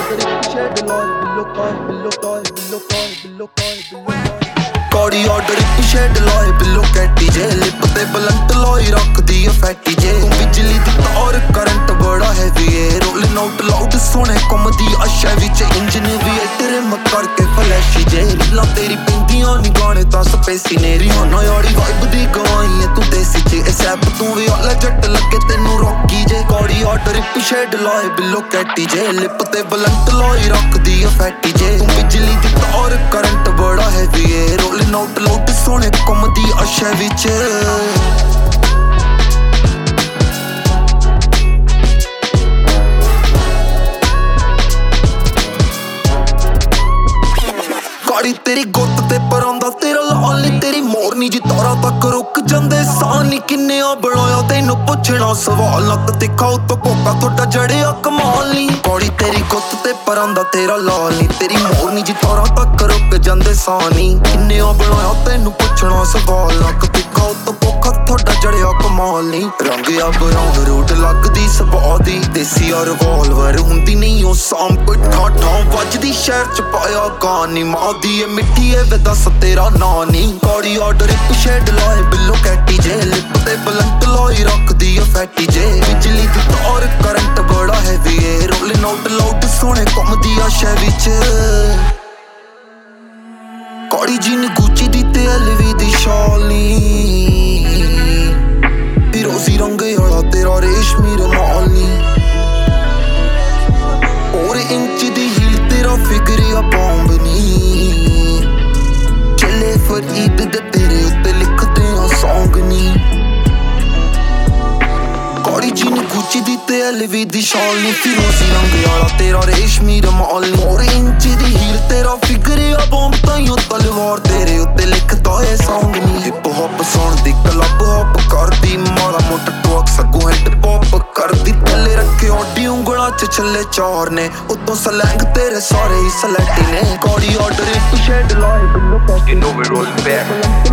कौड़ी ऑर्डर एक शेड लॉय बिलो कैटी जे लिप ते बलंट लॉय रखदी है फैटी जे बिजली दी तार करंट बड़ा हैवी है रोलिंग आउट लाउड सोने घुमदी अशा विच इंजन भी ट्रिम करके फ्लैशी जे रीलां तेरी पिंदियां नी गाने तां स्पेसी नेरी होना यारी वाइब दी गवाई है तू देसी जे सैप तू भी आला जट लगे तेनू रॉकी जे कौड़ी ऑर्डर एक शेड लॉय बिलो कैटी जे लिप ते बलंट लॉय रखदी है फैटी जे बिजली दी तार करंट बड़ा हैवी है रोलिंग आउट लाउड सोने घुमदी अशा विच तेरी गुत्त ते परांदा तेरा लाल नी तेरी मोरनी जी तारा तक रुक जांदे साह नी किन्ने बनाया तैनू पुछना सवाल नक दिखा उत्तो कोका थोड़ा जड़िया कमाल नी कौड़ी तेरी गुत्त ते परांदा तेरा लाल नी तेरी मोरनी जी तारा तक रुक जांदे साह नी किन्ने बनाया तैनू पुछना सवाल नक दिखा उत्तो कोका थोड़ा जड़िया कमाल नी रंग या ब्राउन रूट लगदी सवा दी देसी या रिवॉल्वर हुंदी नहीं ओ साम कोई ठाठा वजदी शहर च पाया गानी मां दी मिट्टी है वे दस तेरा ना नी कौड़ी ऑर्डर एक शेड लॉय बिलो कैटी जे लिप ते बलंट लॉय रखदी है फैटी जे बिजली दी तार करंट बड़ा हैवी है रोलिंग आउट लाउड सोने घुमदी आशा विच कौड़ी जीन गुची दी ते एलवी दी शाल नी फिरोजी रंग वाला तेरा रेशमी रुमाल नी और इंच दी हील तेरा फिगर या बॉम्ब नी चले फरीद दे तेरे उत्ते लिखदे आ सॉन्ग नी कौड़ी जीन गुची दी ते एलवी दी शाल नी फिरोजी रंग वाला तेरा रेशमी रुमाल नी और इंच दी हील तेरा फिगर या बॉम्ब ताइयों तलवार तेरे उत्ते लिखदा है सॉन्ग नी हिप हॉप सुन दी क्लब हॉप करदी माड़ा मोटा टॉक सगों हिप हॉप करदी थल्ले रखे ओडी उंगलां च छल्ले चार ने उत्तों स्लैंग तेरे सारे ही स्लैटी ने कौड़ी ऑर्डर एक शेड लॉय बिलो कैटी You know we roll back